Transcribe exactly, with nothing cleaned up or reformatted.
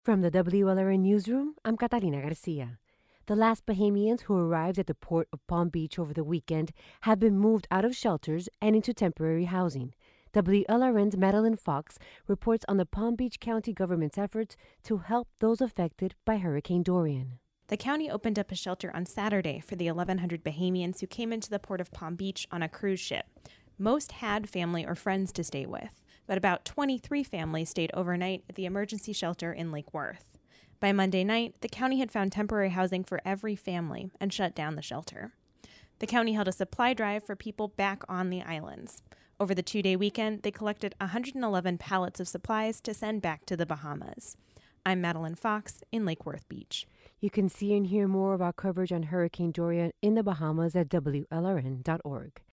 From the W L R N Newsroom, I'm Catalina Garcia. The last Bahamians who arrived at the port of Palm Beach over the weekend have been moved out of shelters and into temporary housing. W L R N's Madeline Fox reports on the Palm Beach County government's efforts to help those affected by Hurricane Dorian. The county opened up a shelter on Saturday for the eleven hundred Bahamians who came into the port of Palm Beach on a cruise ship. Most had family or friends to stay with, but about twenty-three families stayed overnight at the emergency shelter in Lake Worth. By Monday night, the county had found temporary housing for every family and shut down the shelter. The county held a supply drive for people back on the islands. Over the two-day weekend, they collected one hundred eleven pallets of supplies to send back to the Bahamas. I'm Madeline Fox in Lake Worth Beach. You can see and hear more of our coverage on Hurricane Dorian in the Bahamas at W L R N dot org.